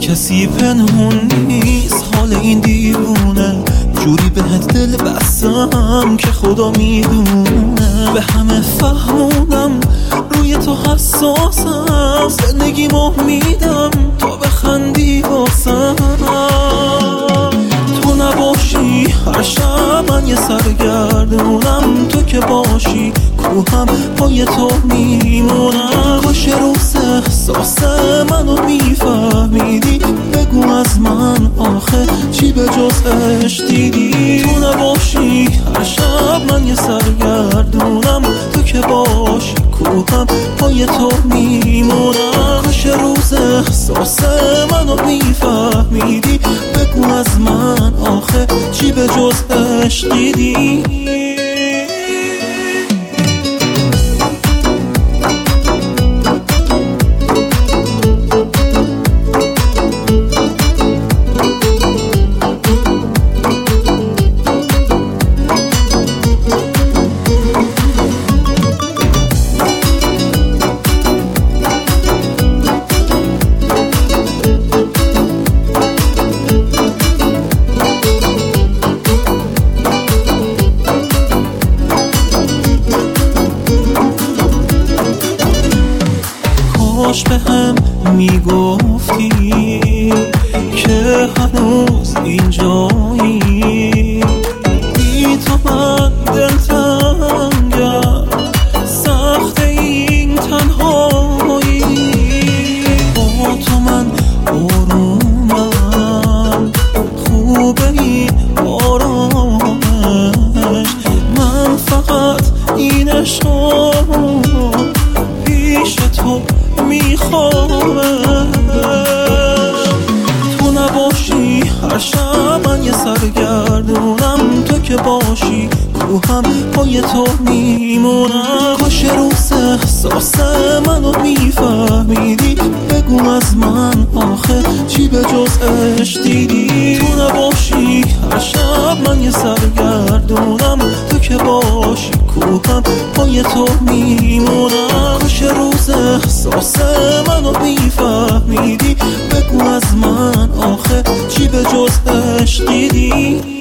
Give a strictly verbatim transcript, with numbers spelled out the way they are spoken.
کسی پنهون نیست حال این دیوونه، جوری بهت دل بستم که خدا میدونه. به همه فهمونم روی تو حساسم، زندگیمو میدم تا بخندی واسم. تو نباشی هر شب من یه سرگردونم، تو که باشی کوهم پای تو میمونم. کاش روز احساس منو میفهمیدی، بگو از من آخه چی به جز عشق دیدی. تو نباشی هر شب من یه سرگردونم، تو که باشی کوهم پای تو میمونم. کاش روز احساس منو میفهمیدی، بگو از من آخه چی به جز عشق دیدی. کاش به هم میگفتی که هنوز اینجایی، بی تو من دلتنگم، سخت این تنهایی. با تو من آرومم، خوبه این آرامش. من فقط این عشقم پیش تو میخوامش. تو نباشی هر شب من یه سرگردونم، تو که باشی کوهم پای تو میمونم. کاش روز احساس منو میفهمیدی، بگو از من آخه چی به جز عشق دیدی. تو نباشی هر شب من یه سرگردونم، تو که باشی کوهم پای تو میمونم. کاش روز احساس منو میفهمیدی، بگو از من آخه چی به جز عشق دیدی.